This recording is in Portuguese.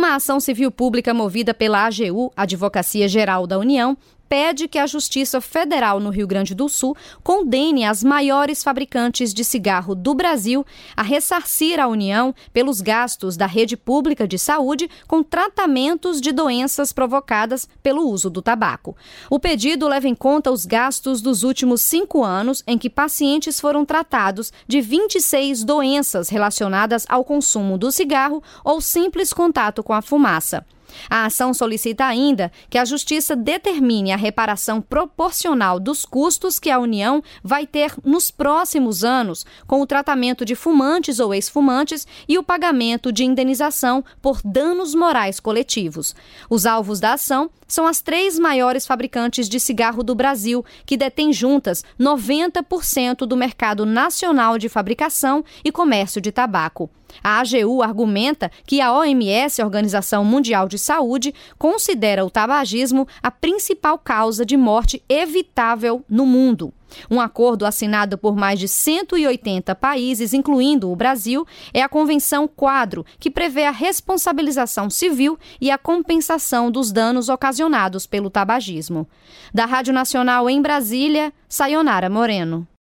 Uma ação civil pública movida pela AGU, Advocacia Geral da União, pede que a Justiça Federal no Rio Grande do Sul condene as maiores fabricantes de cigarro do Brasil a ressarcir a União pelos gastos da rede pública de saúde com tratamentos de doenças provocadas pelo uso do tabaco. O pedido leva em conta os gastos dos últimos 5 anos em que pacientes foram tratados de 26 doenças relacionadas ao consumo do cigarro ou simples contato com a fumaça. A ação solicita ainda que a Justiça determine a reparação proporcional dos custos que a União vai ter nos próximos anos com o tratamento de fumantes ou ex-fumantes e o pagamento de indenização por danos morais coletivos. Os alvos da ação são as 3 maiores fabricantes de cigarro do Brasil, que detêm juntas 90% do mercado nacional de fabricação e comércio de tabaco. A AGU argumenta que a OMS, a Organização Mundial de Saúde, considera o tabagismo a principal causa de morte evitável no mundo. Um acordo assinado por mais de 180 países, incluindo o Brasil, é a Convenção Quadro, que prevê a responsabilização civil e a compensação dos danos ocasionados pelo tabagismo. Da Rádio Nacional em Brasília, Sayonara Moreno.